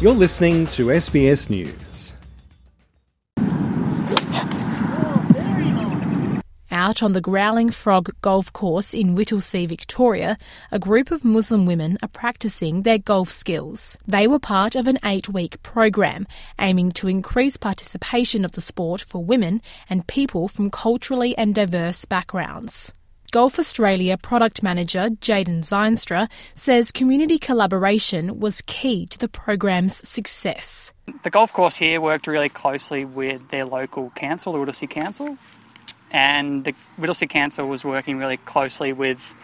You're listening to SBS News. Out on the Growling Frog golf course in Whittlesea, Victoria, a group of Muslim women are practising their golf skills. They were part of an 8-week program aiming to increase participation of the sport for women and people from culturally and diverse backgrounds. Golf Australia product manager Jaden Zeinstra says community collaboration was key to the program's success. The golf course here worked really closely with their local council, the Whittlesea Council, and the Whittlesea Council was working really closely with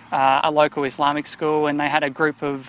a local Islamic school, and they had a group of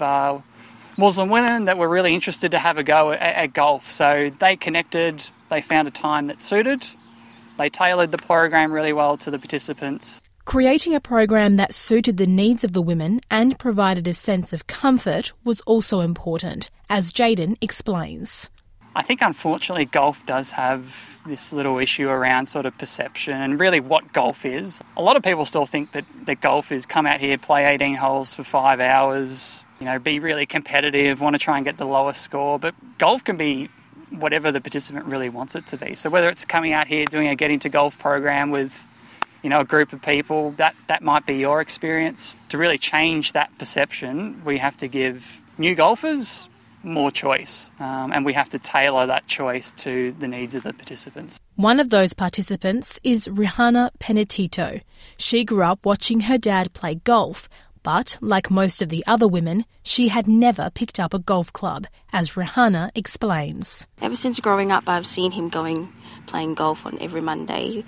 Muslim women that were really interested to have a go at golf. So they connected, they found a time that suited, they tailored the program really well to the participants. Creating a program that suited the needs of the women and provided a sense of comfort was also important, as Jaden explains. I think unfortunately golf does have this little issue around sort of perception and really what golf is. A lot of people still think that golf is come out here, play 18 holes for 5 hours, be really competitive, want to try and get the lowest score. But golf can be whatever the participant really wants it to be. So whether it's coming out here doing a Get Into Golf program with a group of people, that might be your experience. To really change that perception, we have to give new golfers more choice, and we have to tailor that choice to the needs of the participants. One of those participants is Rihanna Penitito. She grew up watching her dad play golf, but like most of the other women, she had never picked up a golf club, as Rihanna explains. Ever since growing up, I've seen him playing golf on every Monday.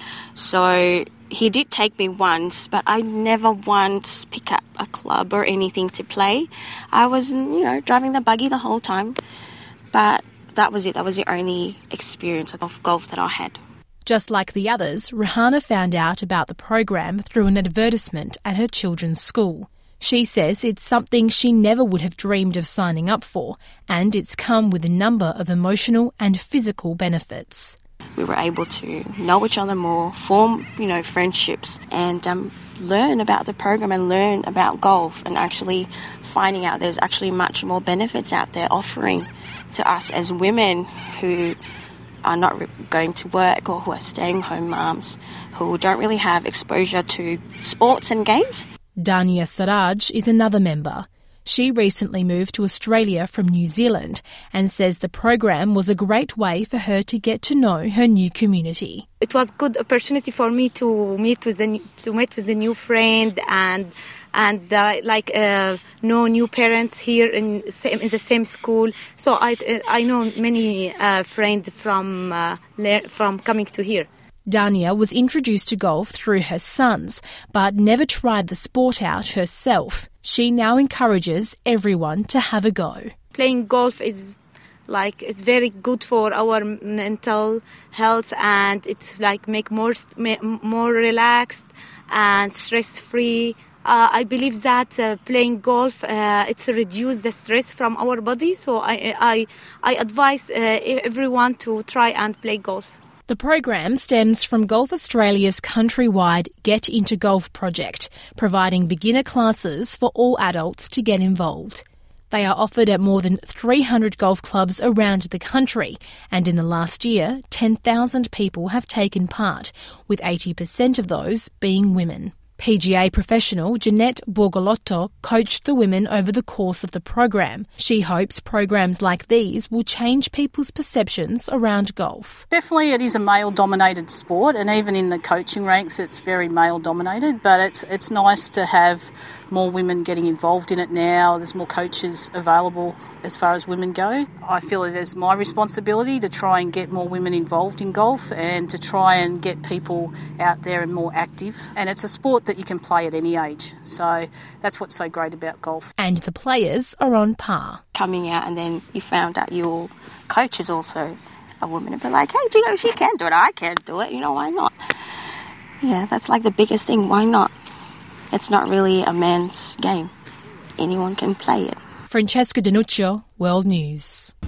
So he did take me once, but I never once picked up a club or anything to play. I was, driving the buggy the whole time. But that was it. That was the only experience of golf that I had. Just like the others, Rihanna found out about the program through an advertisement at her children's school. She says it's something she never would have dreamed of signing up for, and it's come with a number of emotional and physical benefits. We were able to know each other more, form, friendships, and learn about the program and learn about golf, and actually finding out there's actually much more benefits out there offering to us as women who are not going to work or who are staying home mums, who don't really have exposure to sports and games. Dania Siraj is another member. She recently moved to Australia from New Zealand and says the program was a great way for her to get to know her new community. It was a good opportunity for me to meet with a new friend and know new parents here in the same school. So I know many friends from coming to here. Dania was introduced to golf through her sons, but never tried the sport out herself. She now encourages everyone to have a go. Playing golf is it's very good for our mental health, and it's make more relaxed and stress-free. I believe that playing golf it's reduce the stress from our body. So I advise everyone to try and play golf. The program stems from Golf Australia's countrywide Get Into Golf project, providing beginner classes for all adults to get involved. They are offered at more than 300 golf clubs around the country, and in the last year, 10,000 people have taken part, with 80% of those being women. PGA professional Jeanette Borgolotto coached the women over the course of the program. She hopes programs like these will change people's perceptions around golf. Definitely it is a male-dominated sport, and even in the coaching ranks it's very male-dominated, but it's nice to have more women getting involved in it now. There's more coaches available as far as women go. I feel it is my responsibility to try and get more women involved in golf and to try and get people out there and more active. And it's a sport that you can play at any age. So that's what's so great about golf. And the players are on par. Coming out and then you found out your coach is also a woman and be like, hey, she can do it, I can't do it, why not? Yeah, that's the biggest thing, why not? It's not really a man's game. Anyone can play it. Francesca Danuccio, World News.